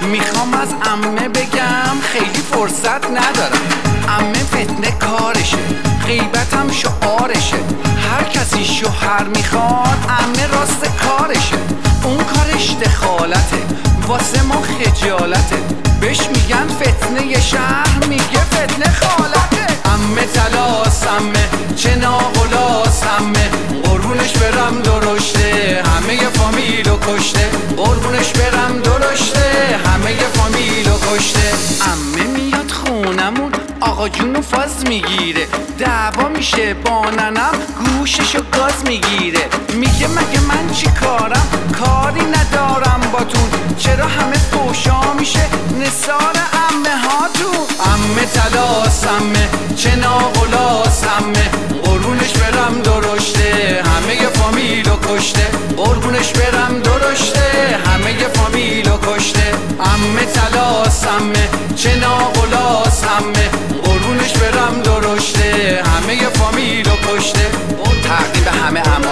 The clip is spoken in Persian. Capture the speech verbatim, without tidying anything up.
میخوام از عمه بگم خیلی فرصت ندارم. عمه فتنه کارشه، غیبتم شعارشه. هر کسی شوهر میخواد عمه راست کارشه. اون کارش دخالته، واسه ما خجالته. بهش میگن فتنه شهر، میگه فتنه خالته. عمه تلاس عمه چه ناقلاس عمه، قربونش برم درشته همه فامیلو کشته. قربونش برم درشته همه فامیلو کشته. عمه میاد خونمون آقا جونو فاز میگیره، دعوا میشه با ننم گوششو گاز میگیره. میگه مگه من چی کارم، کاری ندارم باتون، چرا همه فوشا میشه نثار عمه هاتون. عمه تلاس عمه چه ناقلاس عمه، قربونش برم درشته همه فامیلو کشته. قربونش برم درشته همه فامیلو کشته. عمه تلاس عمه چه ناقلاس عمه، قربونش برم درشته همه فامیلو کشته. تقریب همه عمه